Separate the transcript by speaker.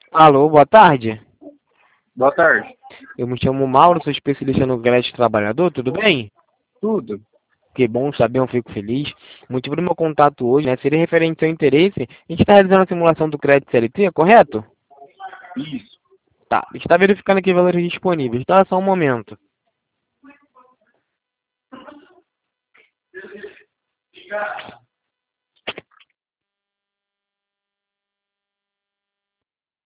Speaker 1: Alô, boa tarde.
Speaker 2: Boa tarde.
Speaker 1: Eu me chamo Mauro, sou especialista no crédito trabalhador, tudo bem?
Speaker 2: Tudo?
Speaker 1: Que bom saber, eu fico feliz. O motivo do meu contato hoje, seria referente ao seu interesse. A gente está realizando a simulação do crédito CLT, correto?
Speaker 2: Isso.
Speaker 1: Tá, a gente está verificando aqui valores disponíveis, tá? Só um momento.